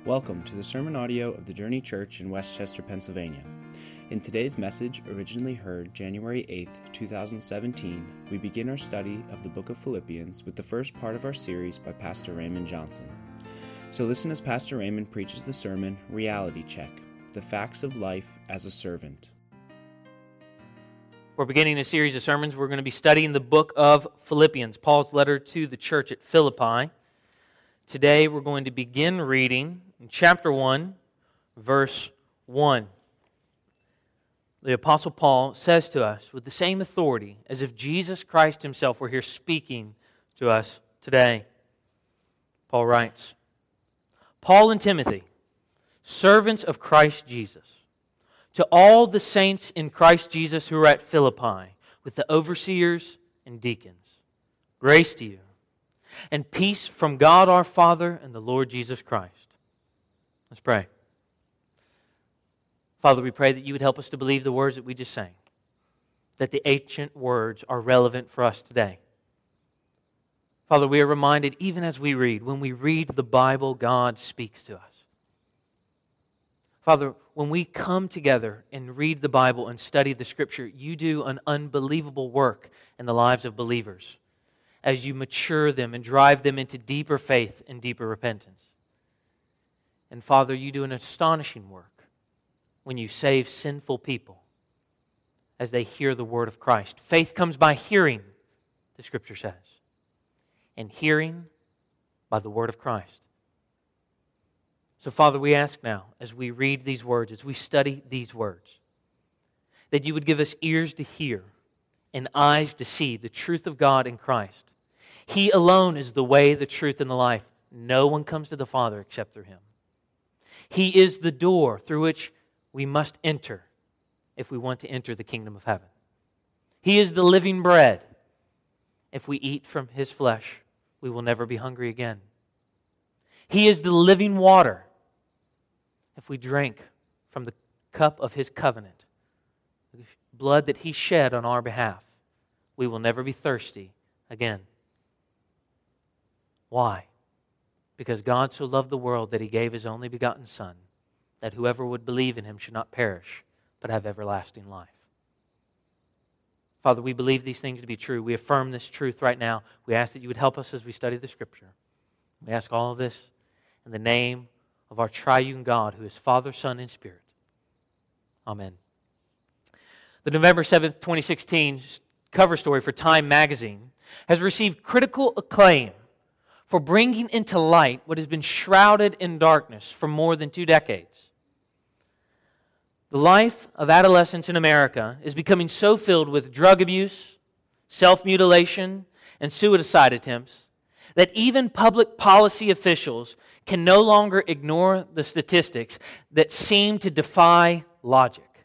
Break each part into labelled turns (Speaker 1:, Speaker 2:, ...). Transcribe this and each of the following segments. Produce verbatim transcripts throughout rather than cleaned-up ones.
Speaker 1: Welcome to the sermon audio of the Journey Church in Westchester, Pennsylvania. In today's message, originally heard January eighth, twenty seventeen, we begin our study of the book of Philippians with the first part of our series by Pastor Raymond Johnson. So listen as Pastor Raymond preaches the sermon, Reality Check, the Facts of Life as a Servant.
Speaker 2: We're beginning a series of sermons. We're going to be studying the book of Philippians, Paul's letter to the church at Philippi. Today we're going to begin reading in chapter one, verse one. The Apostle Paul says to us with the same authority as if Jesus Christ himself were here speaking to us today. Paul writes, Paul and Timothy, servants of Christ Jesus, to all the saints in Christ Jesus who are at Philippi, with the overseers and deacons, grace to you, and peace from God our Father and the Lord Jesus Christ. Let's pray. Father, we pray that you would help us to believe the words that we just sang, that the ancient words are relevant for us today. Father, we are reminded, even as we read, when we read the Bible, God speaks to us. Father, when we come together and read the Bible and study the Scripture, you do an unbelievable work in the lives of believers as you mature them and drive them into deeper faith and deeper repentance. And Father, you do an astonishing work when you save sinful people as they hear the word of Christ. Faith comes by hearing, the Scripture says, and hearing by the word of Christ. So Father, we ask now, as we read these words, as we study these words, that you would give us ears to hear and eyes to see the truth of God in Christ. He alone is the way, the truth, and the life. No one comes to the Father except through Him. He is the door through which we must enter if we want to enter the kingdom of heaven. He is the living bread. If we eat from His flesh, we will never be hungry again. He is the living water. If we drink from the cup of His covenant, the blood that He shed on our behalf, we will never be thirsty again. Why? Because God so loved the world that He gave His only begotten Son, that whoever would believe in Him should not perish, but have everlasting life. Father, we believe these things to be true. We affirm this truth right now. We ask that you would help us as we study the Scripture. We ask all of this in the name of our triune God, who is Father, Son, and Spirit. Amen. The November seventh, twenty sixteen cover story for Time magazine has received critical acclaim for bringing into light what has been shrouded in darkness for more than two decades. The life of adolescents in America is becoming so filled with drug abuse, self-mutilation, and suicide attempts that even public policy officials can no longer ignore the statistics that seem to defy logic.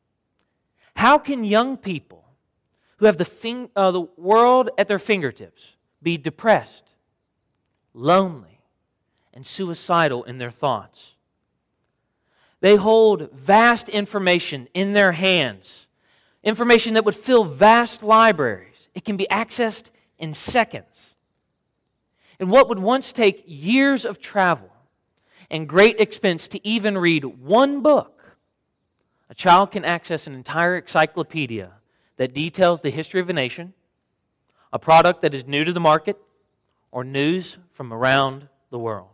Speaker 2: How can young people who have the, fing- uh, the world at their fingertips be depressed, lonely, and suicidal in their thoughts? They hold vast information in their hands, information that would fill vast libraries. It can be accessed in seconds. And what would once take years of travel and great expense to even read one book, a child can access an entire encyclopedia that details the history of a nation, a product that is new to the market, or news from around the world.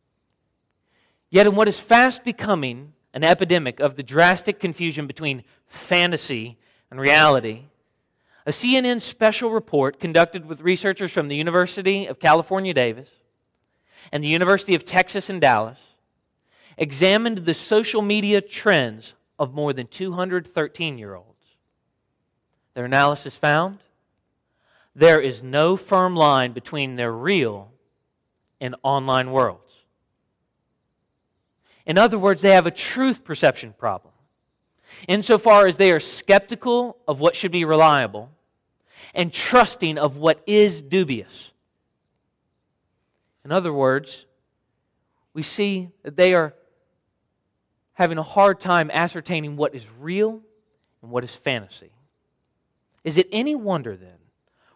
Speaker 2: Yet in what is fast becoming an epidemic of the drastic confusion between fantasy and reality, a C N N special report conducted with researchers from the University of California, Davis, and the University of Texas in Dallas examined the social media trends of more than two hundred thirteen-year-olds. Their analysis found there is no firm line between their real and online worlds. In other words, they have a truth perception problem, insofar as they are skeptical of what should be reliable and trusting of what is dubious. In other words, we see that they are having a hard time ascertaining what is real and what is fantasy. Is it any wonder then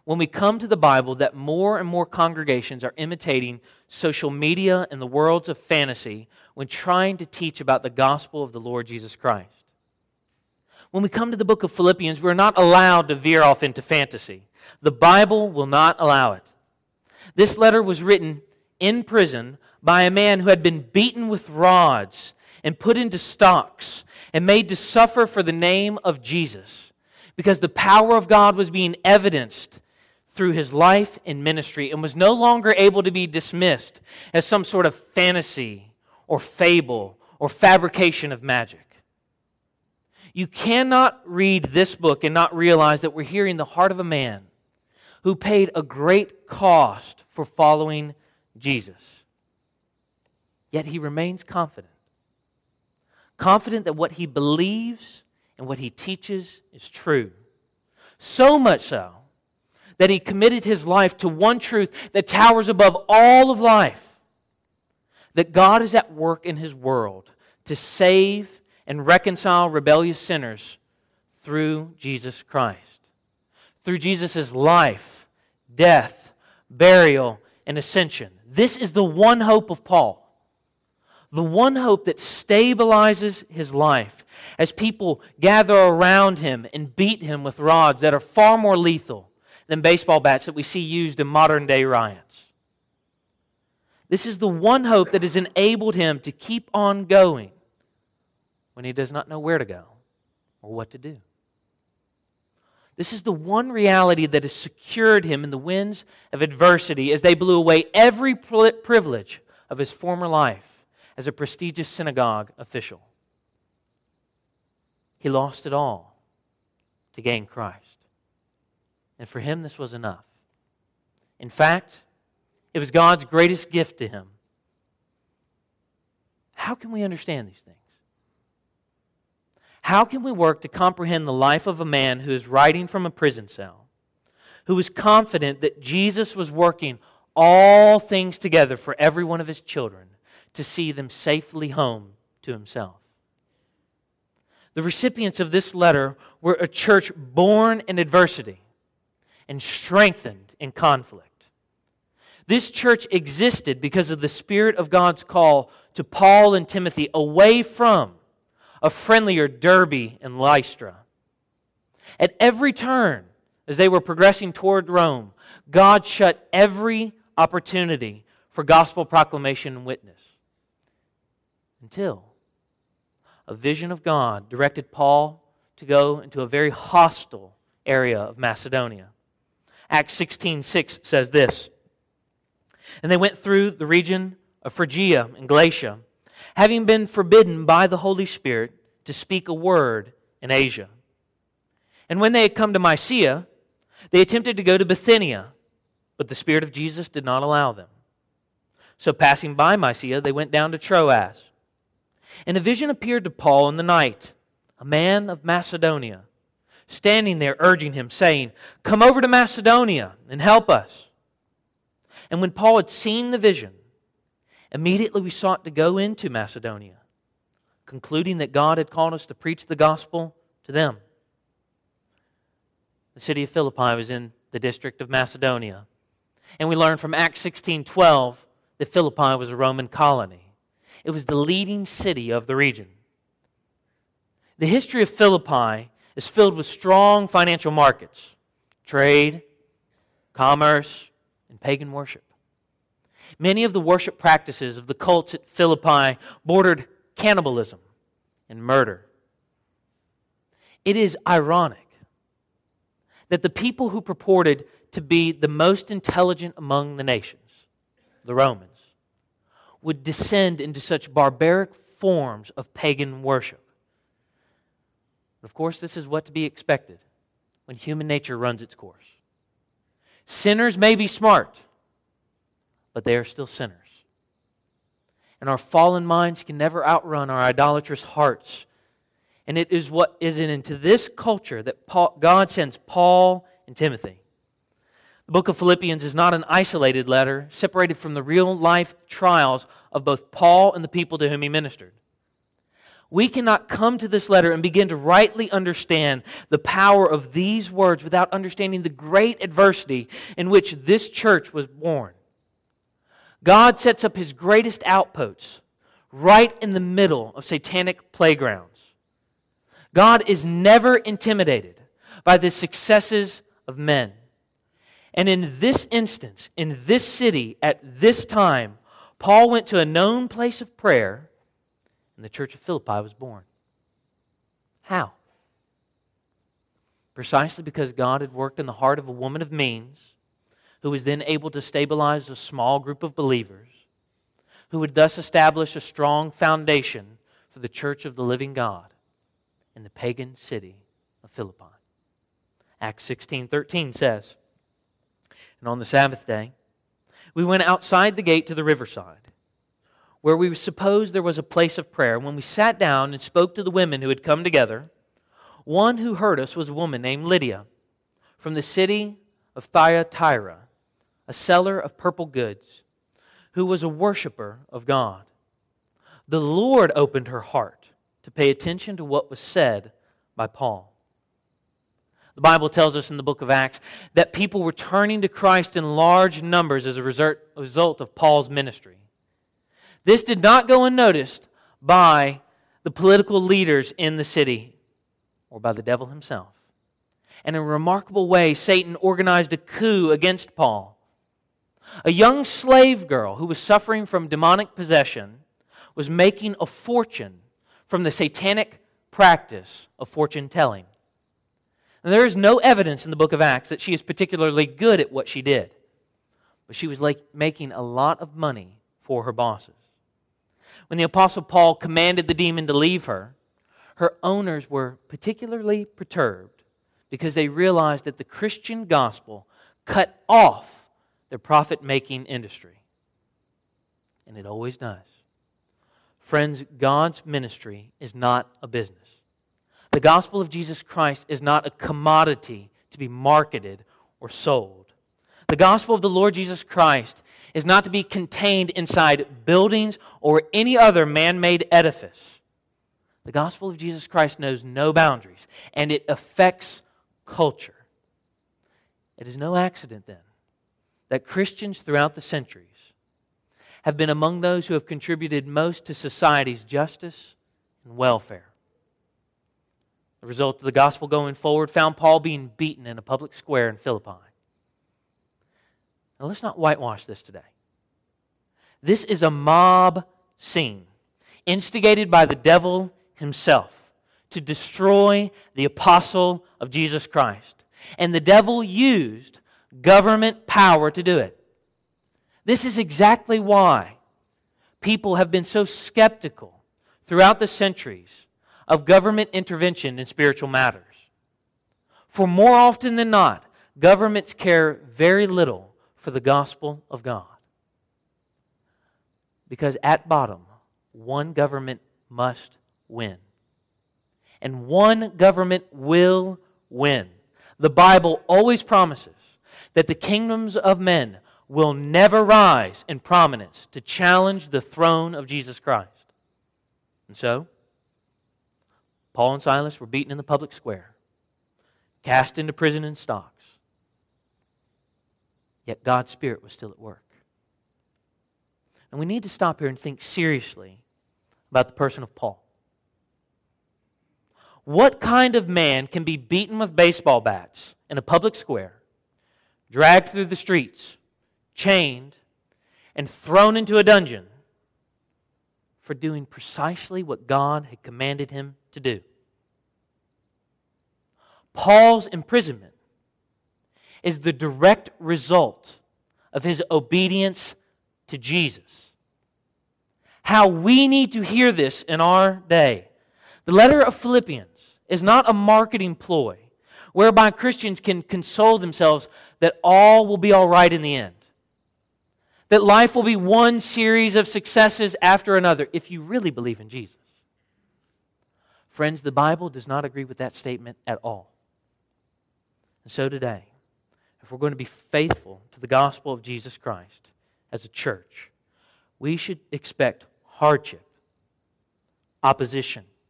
Speaker 2: when we come to the Bible that more and more congregations are imitating social media and the worlds of fantasy when trying to teach about the gospel of the Lord Jesus Christ. When we come to the book of Philippians, we're not allowed to veer off into fantasy. The Bible will not allow it. This letter was written in prison by a man who had been beaten with rods and put into stocks and made to suffer for the name of Jesus, because the power of God was being evidenced through his life and ministry and was no longer able to be dismissed as some sort of fantasy or fable or fabrication of magic. You cannot read this book and not realize that we're hearing the heart of a man who paid a great cost for following Jesus. Yet he remains confident. Confident that what he believes and what he teaches is true. So much so that he committed his life to one truth that towers above all of life. That God is at work in his world to save and reconcile rebellious sinners through Jesus Christ. Through Jesus' life, death, burial, and ascension. This is the one hope of Paul. The one hope that stabilizes his life as people gather around him and beat him with rods that are far more lethal than baseball bats that we see used in modern day riots. This is the one hope that has enabled him to keep on going when he does not know where to go or what to do. This is the one reality that has secured him in the winds of adversity as they blew away every privilege of his former life as a prestigious synagogue official. He lost it all to gain Christ. And for him, this was enough. In fact, it was God's greatest gift to him. How can we understand these things? How can we work to comprehend the life of a man who is writing from a prison cell, who was confident that Jesus was working all things together for every one of his children to see them safely home to himself? The recipients of this letter were a church born in adversity and strengthened in conflict. This church existed because of the Spirit of God's call to Paul and Timothy away from a friendlier Derbe and Lystra. At every turn, as they were progressing toward Rome, God shut every opportunity for gospel proclamation and witness. Until a vision of God directed Paul to go into a very hostile area of Macedonia. Acts sixteen six says this, "And they went through the region of Phrygia and Galatia, having been forbidden by the Holy Spirit to speak a word in Asia. And when they had come to Mysia, they attempted to go to Bithynia, but the Spirit of Jesus did not allow them. So passing by Mysia, they went down to Troas. And a vision appeared to Paul in the night, a man of Macedonia, standing there urging him, saying, 'Come over to Macedonia and help us.' And when Paul had seen the vision, immediately we sought to go into Macedonia, concluding that God had called us to preach the gospel to them." The city of Philippi was in the district of Macedonia. And we learn from Acts sixteen twelve that Philippi was a Roman colony. It was the leading city of the region. The history of Philippi is filled with strong financial markets, trade, commerce, and pagan worship. Many of the worship practices of the cults at Philippi bordered cannibalism and murder. It is ironic that the people who purported to be the most intelligent among the nations, the Romans, would descend into such barbaric forms of pagan worship. Of course, this is what to be expected when human nature runs its course. Sinners may be smart, but they are still sinners. And our fallen minds can never outrun our idolatrous hearts. And it is what is into this culture that Paul, God sends Paul and Timothy. The book of Philippians is not an isolated letter separated from the real life trials of both Paul and the people to whom he ministered. We cannot come to this letter and begin to rightly understand the power of these words without understanding the great adversity in which this church was born. God sets up His greatest outposts right in the middle of satanic playgrounds. God is never intimidated by the successes of men. And in this instance, in this city, at this time, Paul went to a known place of prayer, and the church of Philippi was born. How? Precisely because God had worked in the heart of a woman of means, who was then able to stabilize a small group of believers, who would thus establish a strong foundation for the church of the living God in the pagan city of Philippi. Acts sixteen thirteen says, "And on the Sabbath day, we went outside the gate to the riverside, where we supposed there was a place of prayer. When we sat down and spoke to the women who had come together, one who heard us was a woman named Lydia, from the city of Thyatira, a seller of purple goods, who was a worshiper of God. The Lord opened her heart to pay attention to what was said by Paul." The Bible tells us in the book of Acts that people were turning to Christ in large numbers as a result of Paul's ministry. This did not go unnoticed by the political leaders in the city or by the devil himself. And in a remarkable way, Satan organized a coup against Paul. A young slave girl who was suffering from demonic possession was making a fortune from the satanic practice of fortune telling. And there is no evidence in the book of Acts that she is particularly good at what she did. But she was like making a lot of money for her bosses. When the Apostle Paul commanded the demon to leave her, her owners were particularly perturbed because they realized that the Christian gospel cut off their profit-making industry. And it always does. Friends, God's ministry is not a business. The gospel of Jesus Christ is not a commodity to be marketed or sold. The gospel of the Lord Jesus Christ is not to be contained inside buildings or any other man-made edifice. The gospel of Jesus Christ knows no boundaries, and it affects culture. It is no accident, then, that Christians throughout the centuries have been among those who have contributed most to society's justice and welfare. The result of the gospel going forward found Paul being beaten in a public square in Philippi. Now let's not whitewash this today. This is a mob scene instigated by the devil himself to destroy the apostle of Jesus Christ. And the devil used government power to do it. This is exactly why people have been so skeptical throughout the centuries of government intervention in spiritual matters. For more often than not, governments care very little for the gospel of God. Because at bottom, one government must win. And one government will win. The Bible always promises that the kingdoms of men will never rise in prominence to challenge the throne of Jesus Christ. And so, Paul and Silas were beaten in the public square, cast into prison in stocks. Yet God's Spirit was still at work. And we need to stop here and think seriously about the person of Paul. What kind of man can be beaten with baseball bats in a public square, dragged through the streets, chained, and thrown into a dungeon for doing precisely what God had commanded him to do? Paul's imprisonment is the direct result of his obedience to Jesus. How we need to hear this in our day. The letter of Philippians is not a marketing ploy whereby Christians can console themselves that all will be all right in the end. That life will be one series of successes after another if you really believe in Jesus. Friends, the Bible does not agree with that statement at all. And so today, if we're going to be faithful to the gospel of Jesus Christ as a church, we should expect hardship, opposition,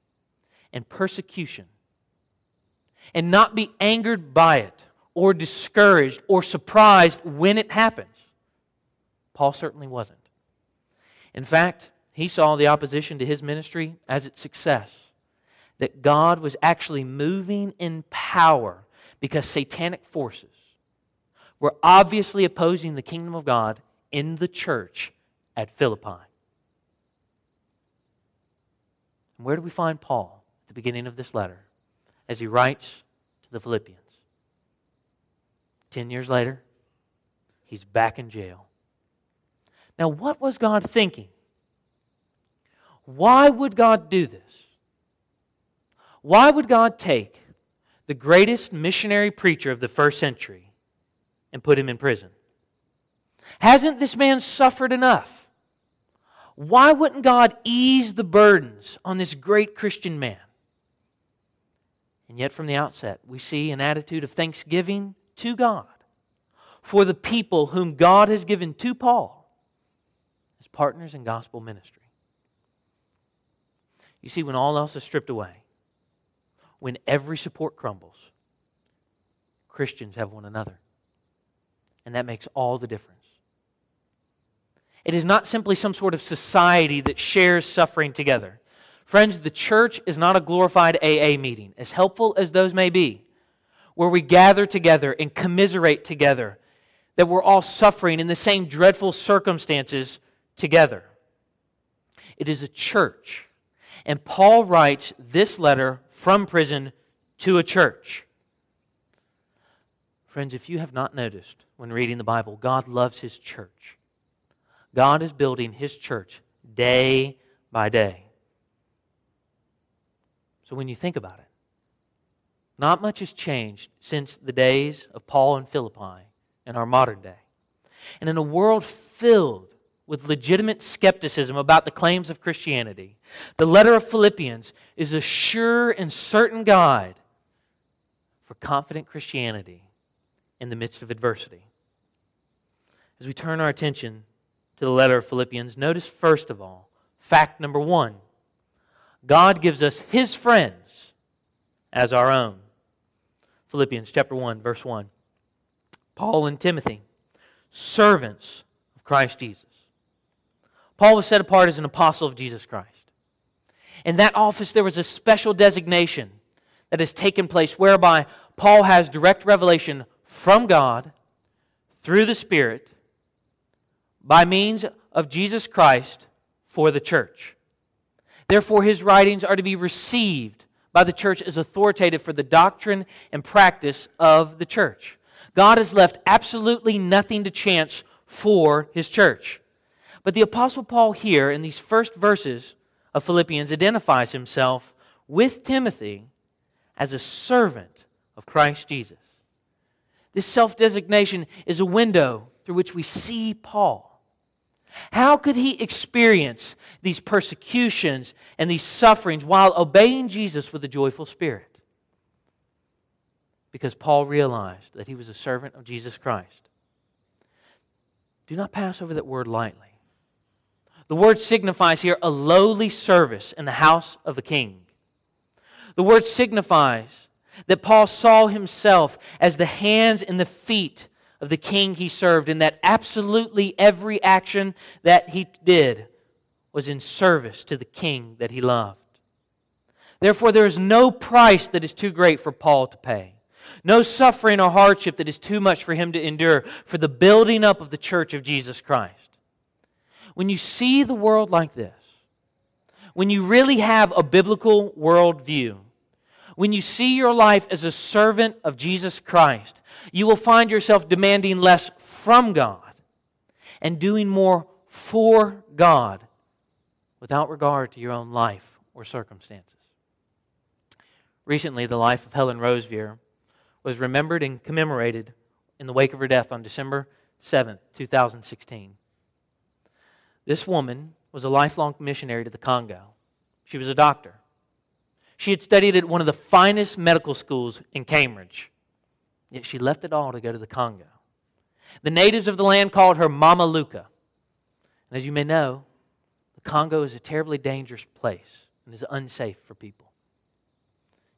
Speaker 2: and persecution and not be angered by it or discouraged or surprised when it happens? Paul certainly wasn't. In fact, he saw the opposition to his ministry as its success, that God was actually moving in power because satanic forces were obviously opposing the kingdom of God in the church at Philippi. And where do we find Paul at the beginning of this letter as he writes to the Philippians? Ten years later, he's back in jail. Now, what was God thinking? Why would God do this? Why would God take the greatest missionary preacher of the first century and put him in prison? Hasn't this man suffered enough? Why wouldn't God ease the burdens on this great Christian man? And yet from the outset, we see an attitude of thanksgiving to God for the people whom God has given to Paul as partners in gospel ministry. You see, when all else is stripped away, when every support crumbles, Christians have one another. And that makes all the difference. It is not simply some sort of society that shares suffering together. Friends, the church is not a glorified A A meeting, as helpful as those may be, where we gather together and commiserate together that we're all suffering in the same dreadful circumstances together. It is a church. And Paul writes this letter from prison to a church. Friends, if you have not noticed when reading the Bible, God loves His church. God is building His church day by day. So when you think about it, not much has changed since the days of Paul and Philippi in our modern day. And in a world filled with legitimate skepticism about the claims of Christianity, the letter of Philippians is a sure and certain guide for confident Christianity in the midst of adversity. As we turn our attention to the letter of Philippians, notice first of all, fact number one, God gives us His friends as our own. Philippians chapter one, verse one. Paul and Timothy, servants of Christ Jesus. Paul was set apart as an apostle of Jesus Christ. In that office, there was a special designation that has taken place whereby Paul has direct revelation from God through the Spirit by means of Jesus Christ for the church. Therefore, his writings are to be received by the church as authoritative for the doctrine and practice of the church. God has left absolutely nothing to chance for His church. But the Apostle Paul here, in these first verses of Philippians, identifies himself with Timothy as a servant of Christ Jesus. This self-designation is a window through which we see Paul. How could he experience these persecutions and these sufferings while obeying Jesus with a joyful spirit? Because Paul realized that he was a servant of Jesus Christ. Do not pass over that word lightly. The word signifies here a lowly service in the house of a king. The word signifies that Paul saw himself as the hands and the feet of the king he served, and that absolutely every action that he did was in service to the king that he loved. Therefore, there is no price that is too great for Paul to pay. No suffering or hardship that is too much for him to endure for the building up of the church of Jesus Christ. When you see the world like this, when you really have a biblical worldview, when you see your life as a servant of Jesus Christ, you will find yourself demanding less from God and doing more for God without regard to your own life or circumstances. Recently, the life of Helen Roseveare was remembered and commemorated in the wake of her death on December seventh, two thousand sixteen. This woman was a lifelong missionary to the Congo. She was a doctor. She had studied at one of the finest medical schools in Cambridge. Yet she left it all to go to the Congo. The natives of the land called her Mama Luca. And as you may know, the Congo is a terribly dangerous place and is unsafe for people.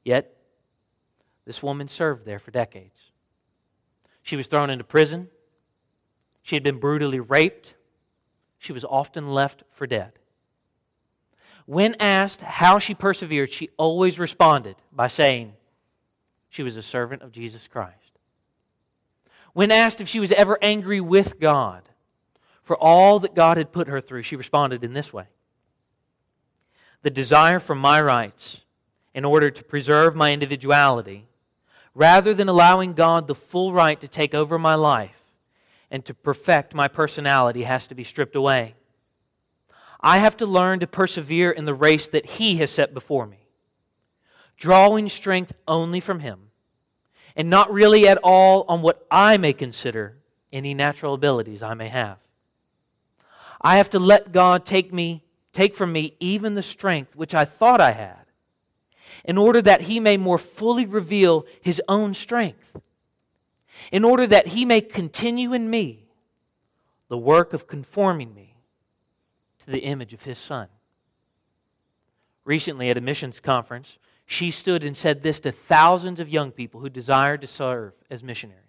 Speaker 2: Yet, this woman served there for decades. She was thrown into prison. She had been brutally raped. She was often left for dead. When asked how she persevered, she always responded by saying she was a servant of Jesus Christ. When asked if she was ever angry with God for all that God had put her through, she responded in this way: the desire for my rights in order to preserve my individuality, rather than allowing God the full right to take over my life and to perfect my personality, has to be stripped away. I have to learn to persevere in the race that He has set before me, drawing strength only from Him, and not really at all on what I may consider any natural abilities I may have. I have to let God take me, take from me even the strength which I thought I had, in order that He may more fully reveal His own strength, in order that He may continue in me the work of conforming me to the image of His Son. Recently at a missions conference, she stood and said this to thousands of young people who desired to serve as missionaries.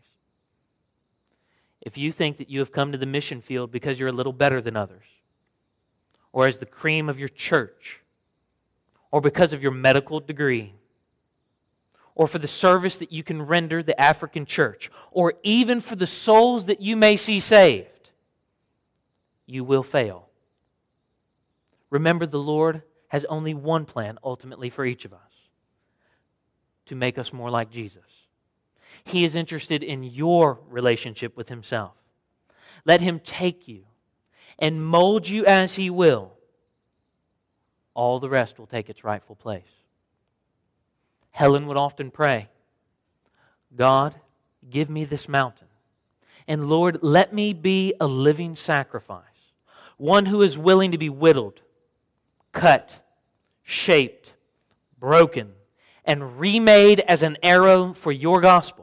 Speaker 2: If you think that you have come to the mission field because you're a little better than others, or as the cream of your church, or because of your medical degree, or for the service that you can render the African church, or even for the souls that you may see saved, you will fail. Remember, the Lord has only one plan ultimately for each of us: to make us more like Jesus. He is interested in your relationship with Himself. Let Him take you and mold you as He will. All the rest will take its rightful place. Helen would often pray, God, give me this mountain. And Lord, let me be a living sacrifice, one who is willing to be whittled, cut, shaped, broken, and remade as an arrow for your gospel.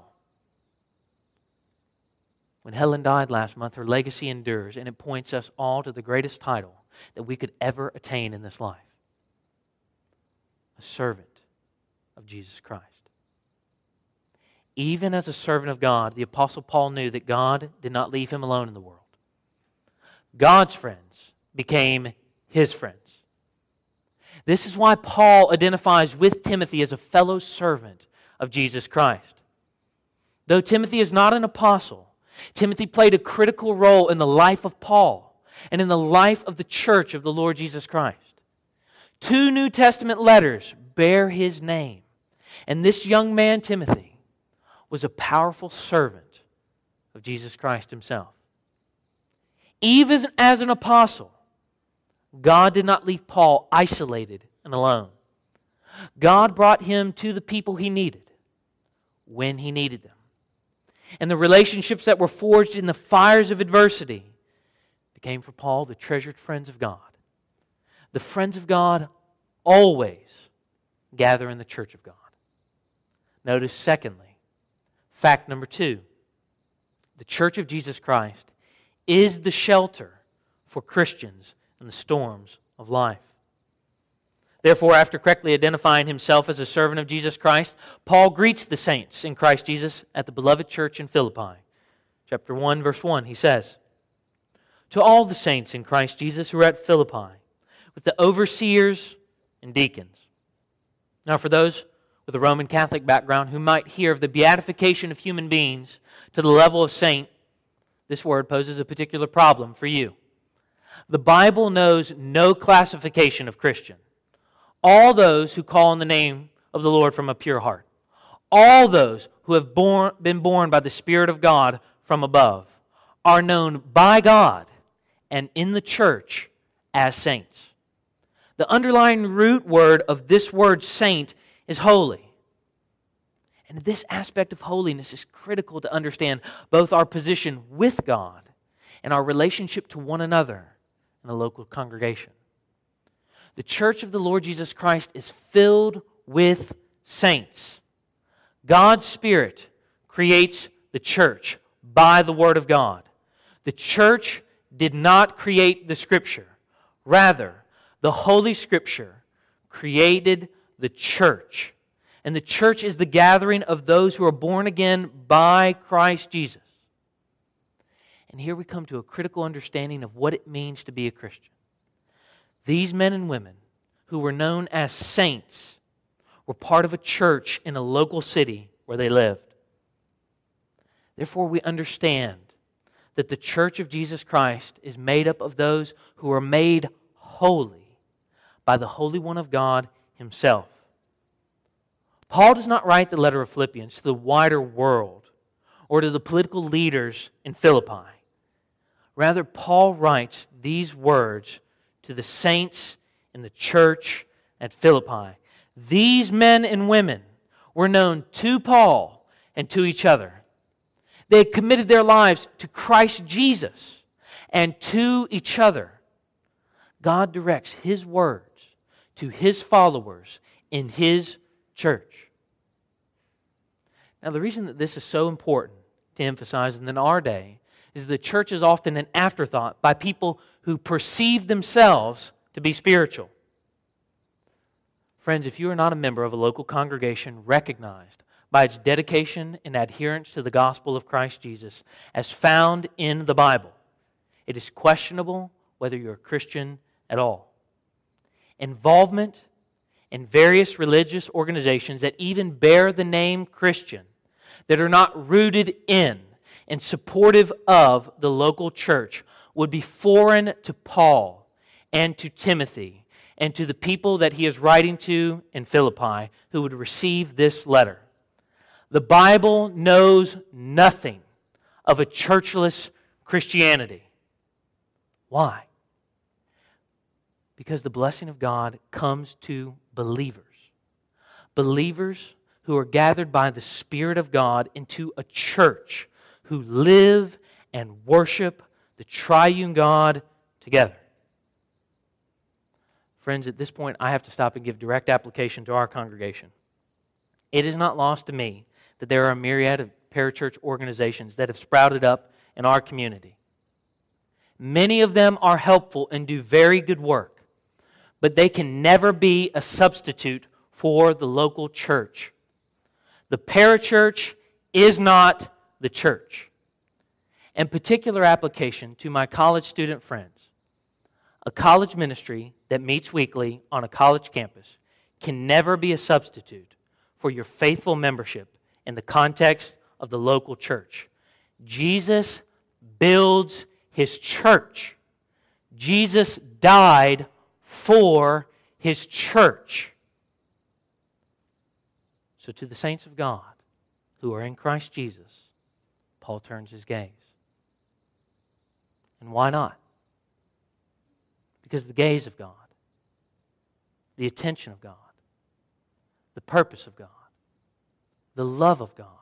Speaker 2: When Helen died last month, her legacy endures, and it points us all to the greatest title that we could ever attain in this life: a servant of Jesus Christ. Even as a servant of God, the Apostle Paul knew that God did not leave him alone in the world. God's friends became his friends. This is why Paul identifies with Timothy as a fellow servant of Jesus Christ. Though Timothy is not an apostle, Timothy played a critical role in the life of Paul and in the life of the church of the Lord Jesus Christ. Two New Testament letters bear his name, and this young man, Timothy, was a powerful servant of Jesus Christ Himself. Even as an apostle, God did not leave Paul isolated and alone. God brought him to the people he needed when he needed them. And the relationships that were forged in the fires of adversity became for Paul the treasured friends of God. The friends of God always gather in the church of God. Notice, secondly, fact number two, the church of Jesus Christ is the shelter for Christians in the storms of life. Therefore, after correctly identifying himself as a servant of Jesus Christ, Paul greets the saints in Christ Jesus at the beloved church in Philippi. Chapter one, verse one, he says, "To all the saints in Christ Jesus who are at Philippi, with the overseers and deacons." Now, for those with a Roman Catholic background who might hear of the beatification of human beings to the level of saint, this word poses a particular problem for you. The Bible knows no classification of Christian. All those who call on the name of the Lord from a pure heart, all those who have born, been born by the Spirit of God from above, are known by God and in the church as saints. The underlying root word of this word saint is holy. And this aspect of holiness is critical to understand both our position with God and our relationship to one another in the local congregation. The church of the Lord Jesus Christ is filled with saints. God's Spirit creates the church by the Word of God. The church did not create the Scripture. Rather, the Holy Scripture created the church. And the church is the gathering of those who are born again by Christ Jesus. And here we come to a critical understanding of what it means to be a Christian. These men and women who were known as saints were part of a church in a local city where they lived. Therefore, we understand that the church of Jesus Christ is made up of those who are made holy by the Holy One of God Himself. Paul does not write the letter of Philippians to the wider world or to the political leaders in Philippi. Rather, Paul writes these words to the saints in the church at Philippi. These men and women were known to Paul and to each other. They had committed their lives to Christ Jesus and to each other. God directs His words to His followers in His church. Now, the reason that this is so important to emphasize in our day is that the church is often an afterthought by people who perceive themselves to be spiritual. Friends, if you are not a member of a local congregation recognized by its dedication and adherence to the gospel of Christ Jesus as found in the Bible, it is questionable whether you're a Christian at all. Involvement in various religious organizations that even bear the name Christian, that are not rooted in and supportive of the local church, would be foreign to Paul and to Timothy and to the people that he is writing to in Philippi who would receive this letter. The Bible knows nothing of a churchless Christianity. Why? Because the blessing of God comes to believers. Believers who are gathered by the Spirit of God into a church who live and worship the triune God together. Friends, at this point, I have to stop and give direct application to our congregation. It is not lost to me that there are a myriad of parachurch organizations that have sprouted up in our community. Many of them are helpful and do very good work, but they can never be a substitute for the local church. The parachurch is not the church. And particular application to my college student friends, a college ministry that meets weekly on a college campus can never be a substitute for your faithful membership in the context of the local church. Jesus builds His church. Jesus died for His church. So to the saints of God who are in Christ Jesus, Paul turns his gaze. And why not? Because the gaze of God, the attention of God, the purpose of God, the love of God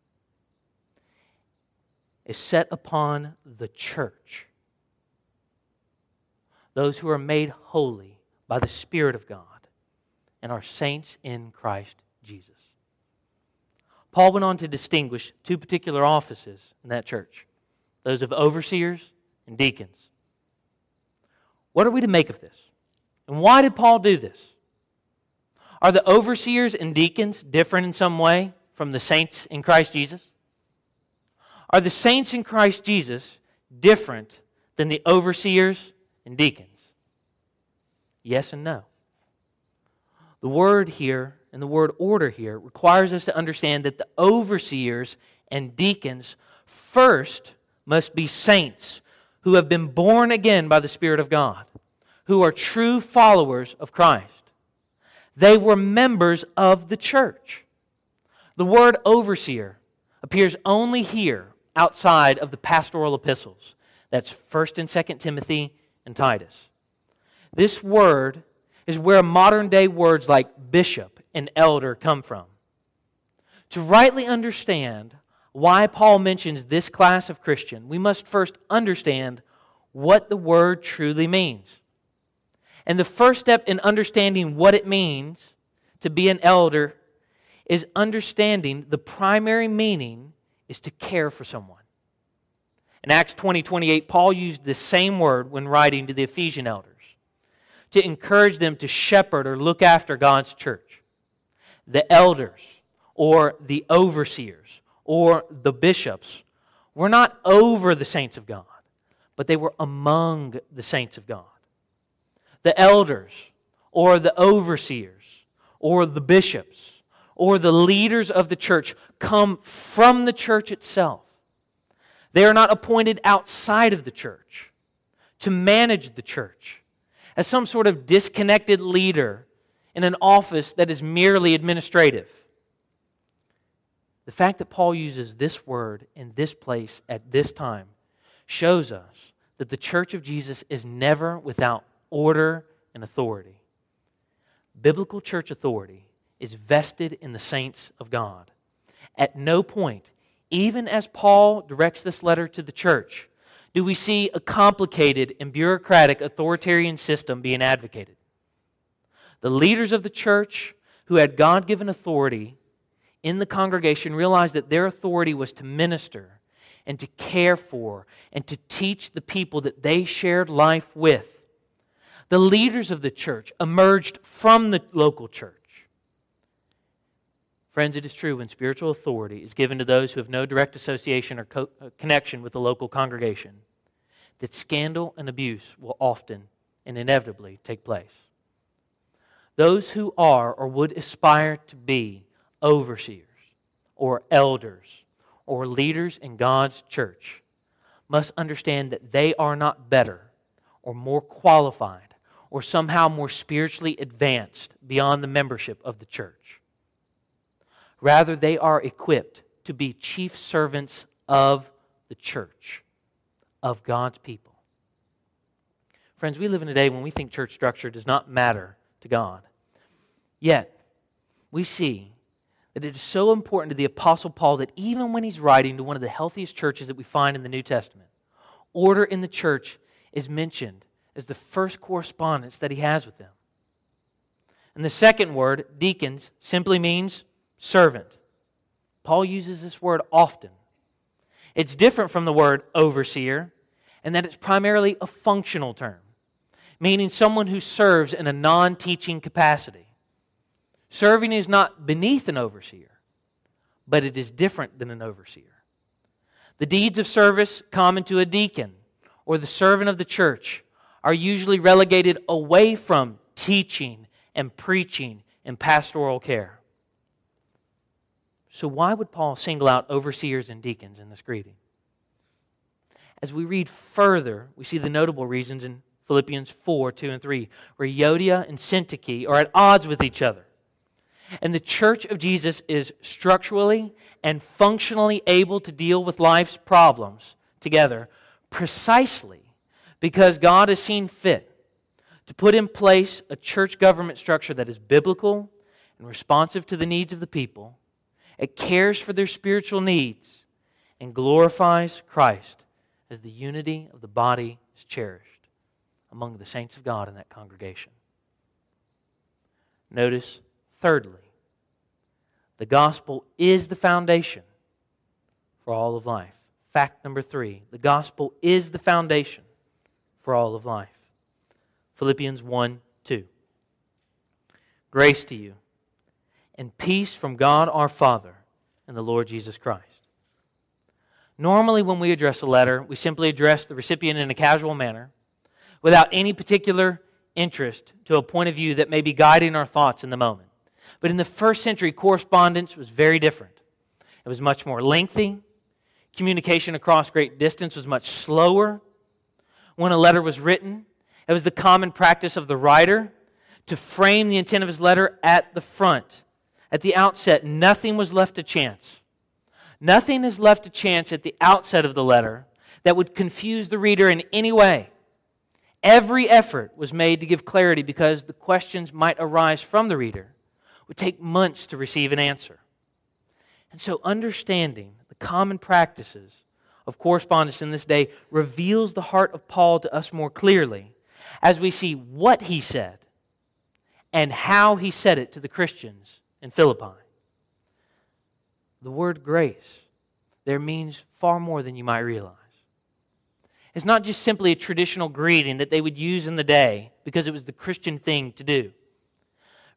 Speaker 2: is set upon the church. Those who are made holy by the Spirit of God and are saints in Christ Jesus. Paul went on to distinguish two particular offices in that church, those of overseers and deacons. What are we to make of this? And why did Paul do this? Are the overseers and deacons different in some way from the saints in Christ Jesus? Are the saints in Christ Jesus different than the overseers and deacons? Yes and no. The word here and the word order here requires us to understand that the overseers and deacons first must be saints who have been born again by the Spirit of God, who are true followers of Christ. They were members of the church. The word overseer appears only here outside of the pastoral epistles. That's First and Second Timothy and Titus. This word is where modern day words like bishop and elder come from. To rightly understand why Paul mentions this class of Christian, we must first understand what the word truly means. And the first step in understanding what it means to be an elder is understanding the primary meaning is to care for someone. In Acts twenty twenty-eight, Paul used the same word when writing to the Ephesian elders to encourage them to shepherd or look after God's church. the elders or the overseers or the bishops were not over the saints of God, but they were among the saints of God. The elders or the overseers or the bishops or the leaders of the church come from the church itself. They are not appointed outside of the church to manage the church as some sort of disconnected leader in an office that is merely administrative. The fact that Paul uses this word in this place at this time shows us that the church of Jesus is never without order and authority. Biblical church authority is vested in the saints of God. At no point, even as Paul directs this letter to the church, do we see a complicated and bureaucratic authoritarian system being advocated. The leaders of the church who had God-given authority in the congregation realized that their authority was to minister and to care for and to teach the people that they shared life with. The leaders of the church emerged from the local church. Friends, it is true when spiritual authority is given to those who have no direct association or co- connection with the local congregation, that scandal and abuse will often and inevitably take place. Those who are or would aspire to be overseers or elders or leaders in God's church must understand that they are not better or more qualified or somehow more spiritually advanced beyond the membership of the church. Rather, they are equipped to be chief servants of the church, of God's people. Friends, we live in a day when we think church structure does not matter to God. Yet, we see that it is so important to the Apostle Paul that even when he's writing to one of the healthiest churches that we find in the New Testament, order in the church is mentioned as the first correspondence that he has with them. And the second word, deacons, simply means servant. Paul uses this word often. It's different from the word overseer in that it's primarily a functional term, meaning someone who serves in a non-teaching capacity. Serving is not beneath an overseer, but it is different than an overseer. The deeds of service common to a deacon or the servant of the church are usually relegated away from teaching and preaching and pastoral care. So why would Paul single out overseers and deacons in this greeting? As we read further, we see the notable reasons in Philippians four, two, and three, where Euodia and Syntyche are at odds with each other. And the church of Jesus is structurally and functionally able to deal with life's problems together precisely because God has seen fit to put in place a church government structure that is biblical and responsive to the needs of the people. It cares for their spiritual needs and glorifies Christ as the unity of the body is cherished among the saints of God in that congregation. Notice, thirdly, the gospel is the foundation for all of life. Fact number three, the gospel is the foundation for all of life. Philippians one, two. Grace to you and peace from God our Father and the Lord Jesus Christ. Normally when we address a letter, we simply address the recipient in a casual manner without any particular interest to a point of view that may be guiding our thoughts in the moment. But in the first century, correspondence was very different. It was much more lengthy. Communication across great distance was much slower. When a letter was written, it was the common practice of the writer to frame the intent of his letter at the front. At the outset, nothing was left to chance. Nothing is left to chance at the outset of the letter that would confuse the reader in any way. Every effort was made to give clarity because the questions might arise from the reader would take months to receive an answer. And so understanding the common practices of correspondence in this day reveals the heart of Paul to us more clearly as we see what he said and how he said it to the Christians in Philippi. The word grace there means far more than you might realize. It's not just simply a traditional greeting that they would use in the day because it was the Christian thing to do.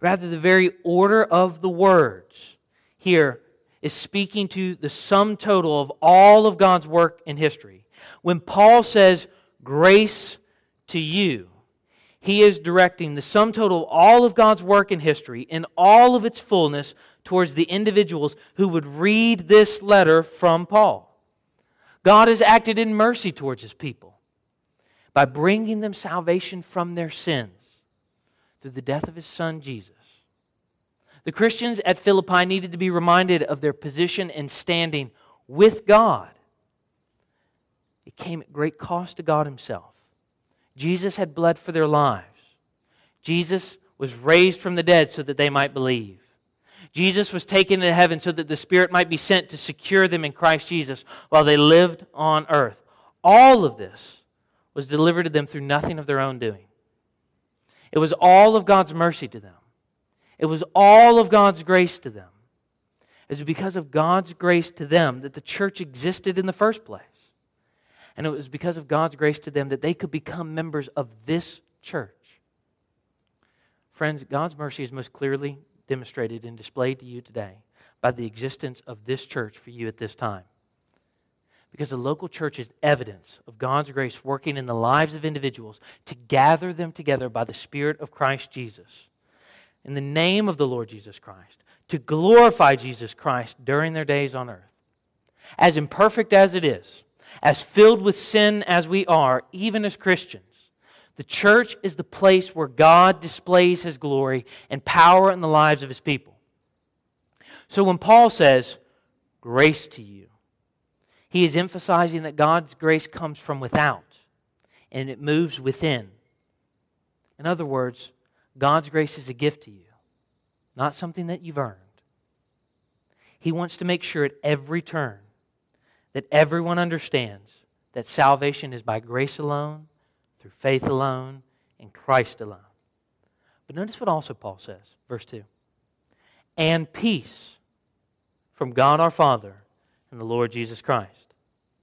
Speaker 2: Rather, the very order of the words here is speaking to the sum total of all of God's work in history. When Paul says, grace to you, he is directing the sum total of all of God's work in history in all of its fullness towards the individuals who would read this letter from Paul. God has acted in mercy towards His people by bringing them salvation from their sins through the death of His Son, Jesus. The Christians at Philippi needed to be reminded of their position and standing with God. It came at great cost to God Himself. Jesus had bled for their lives. Jesus was raised from the dead so that they might believe. Jesus was taken into heaven so that the Spirit might be sent to secure them in Christ Jesus while they lived on earth. All of this was delivered to them through nothing of their own doing. It was all of God's mercy to them. It was all of God's grace to them. It was because of God's grace to them that the church existed in the first place. And it was because of God's grace to them that they could become members of this church. Friends, God's mercy is most clearly demonstrated and displayed to you today by the existence of this church for you at this time. Because the local church is evidence of God's grace working in the lives of individuals to gather them together by the Spirit of Christ Jesus, in the name of the Lord Jesus Christ, to glorify Jesus Christ during their days on earth. As imperfect as it is, as filled with sin as we are, even as Christians, the church is the place where God displays His glory and power in the lives of His people. So when Paul says, grace to you, he is emphasizing that God's grace comes from without and it moves within. In other words, God's grace is a gift to you, not something that you've earned. He wants to make sure at every turn that everyone understands that salvation is by grace alone, through faith alone, in Christ alone. But notice what also Paul says, verse two. And peace from God our Father and the Lord Jesus Christ.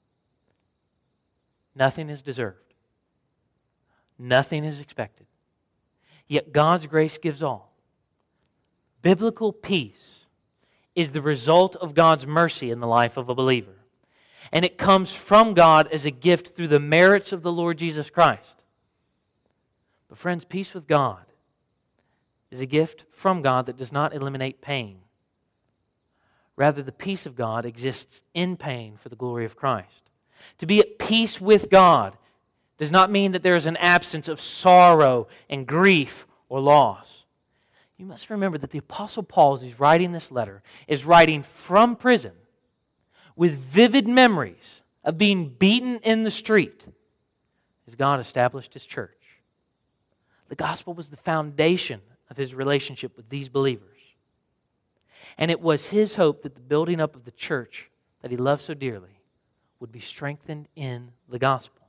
Speaker 2: Nothing is deserved. Nothing is expected. Yet God's grace gives all. Biblical peace is the result of God's mercy in the life of a believer. And it comes from God as a gift through the merits of the Lord Jesus Christ. But friends, peace with God is a gift from God that does not eliminate pain. Rather, the peace of God exists in pain for the glory of Christ. To be at peace with God does not mean that there is an absence of sorrow and grief or loss. You must remember that the Apostle Paul, as he's writing this letter, is writing from prison with vivid memories of being beaten in the street as God established His church. The gospel was the foundation of his relationship with these believers. And it was his hope that the building up of the church that he loved so dearly would be strengthened in the gospel.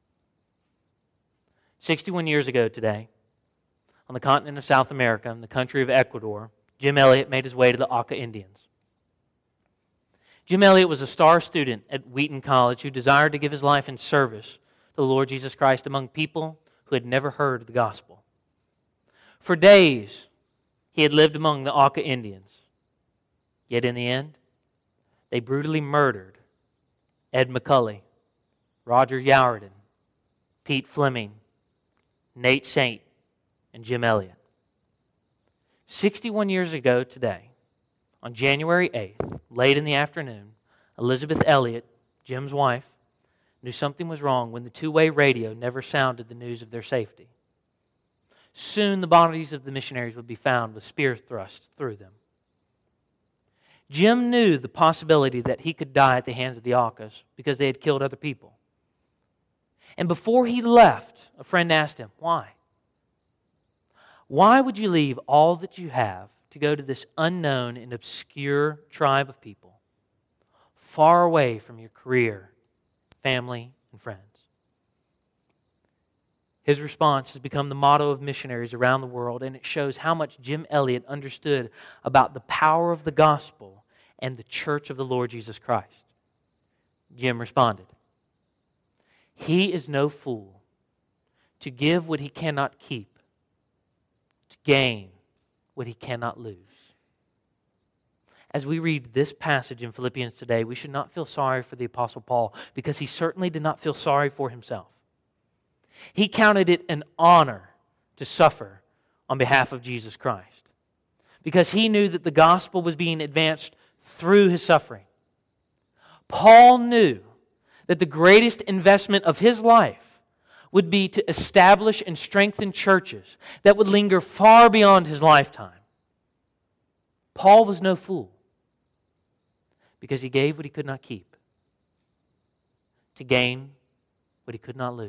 Speaker 2: sixty-one years ago today, on the continent of South America, in the country of Ecuador, Jim Elliot made his way to the Auca Indians. Jim Elliot was a star student at Wheaton College who desired to give his life in service to the Lord Jesus Christ among people who had never heard of the gospel. For days, he had lived among the Auca Indians. Yet in the end, they brutally murdered Ed McCully, Roger Yowerden, Pete Fleming, Nate Saint, and Jim Elliot. sixty-one years ago today, on January eighth, late in the afternoon, Elizabeth Elliot, Jim's wife, knew something was wrong when the two-way radio never sounded the news of their safety. Soon the bodies of the missionaries would be found with spear thrusts through them. Jim knew the possibility that he could die at the hands of the Aucas because they had killed other people. And before he left, a friend asked him, why? Why would you leave all that you have to go to this unknown and obscure tribe of people, far away from your career, family, and friends? His response has become the motto of missionaries around the world, and it shows how much Jim Elliot understood about the power of the gospel and the church of the Lord Jesus Christ. Jim responded, "He is no fool to give what he cannot keep, to gain what he cannot lose. As we read this passage in Philippians today, we should not feel sorry for the Apostle Paul, because he certainly did not feel sorry for himself. He counted it an honor to suffer on behalf of Jesus Christ, because he knew that the gospel was being advanced through his suffering. Paul knew that the greatest investment of his life would be to establish and strengthen churches that would linger far beyond his lifetime. Paul was no fool, because he gave what he could not keep to gain what he could not lose.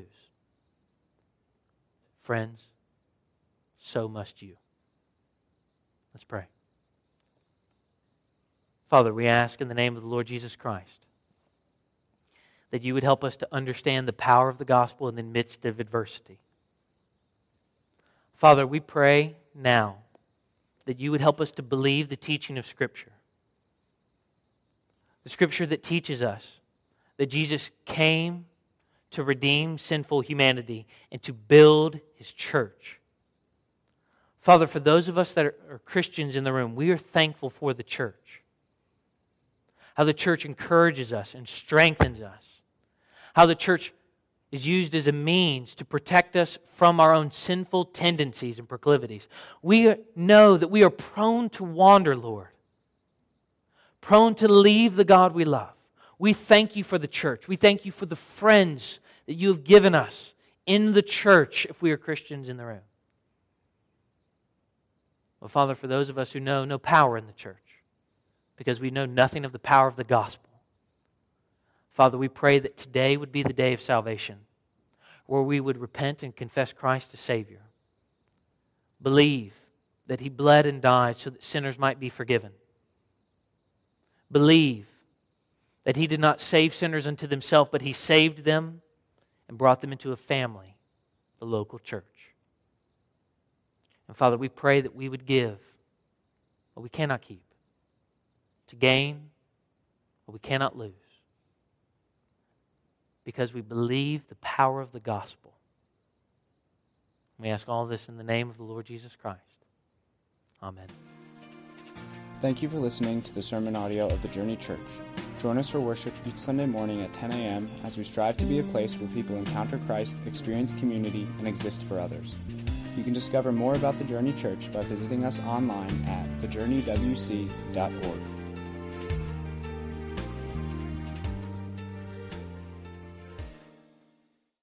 Speaker 2: Friends, so must you. Let's pray. Father, we ask in the name of the Lord Jesus Christ that you would help us to understand the power of the gospel in the midst of adversity. Father, we pray now that you would help us to believe the teaching of Scripture. The Scripture that teaches us that Jesus came to redeem sinful humanity and to build His church. Father, for those of us that are, are Christians in the room, we are thankful for the church. How the church encourages us and strengthens us. How the church is used as a means to protect us from our own sinful tendencies and proclivities. We know that we are prone to wander, Lord. Prone to leave the God we love. We thank you for the church. We thank you for the friends that you have given us in the church if we are Christians in the room. Well, Father, for those of us who know no power in the church, because we know nothing of the power of the gospel, Father, we pray that today would be the day of salvation, where we would repent and confess Christ as Savior. Believe that He bled and died so that sinners might be forgiven. Believe that He did not save sinners unto Himself, but He saved them and brought them into a family, the local church. And Father, we pray that we would give what we cannot keep, to gain what we cannot lose, because we believe the power of the gospel. We ask all this in the name of the Lord Jesus Christ. Amen.
Speaker 1: Thank you for listening to the sermon audio of the Journey Church. Join us for worship each Sunday morning at ten a.m. as we strive to be a place where people encounter Christ, experience community, and exist for others. You can discover more about the Journey Church by visiting us online at the journey w c dot org.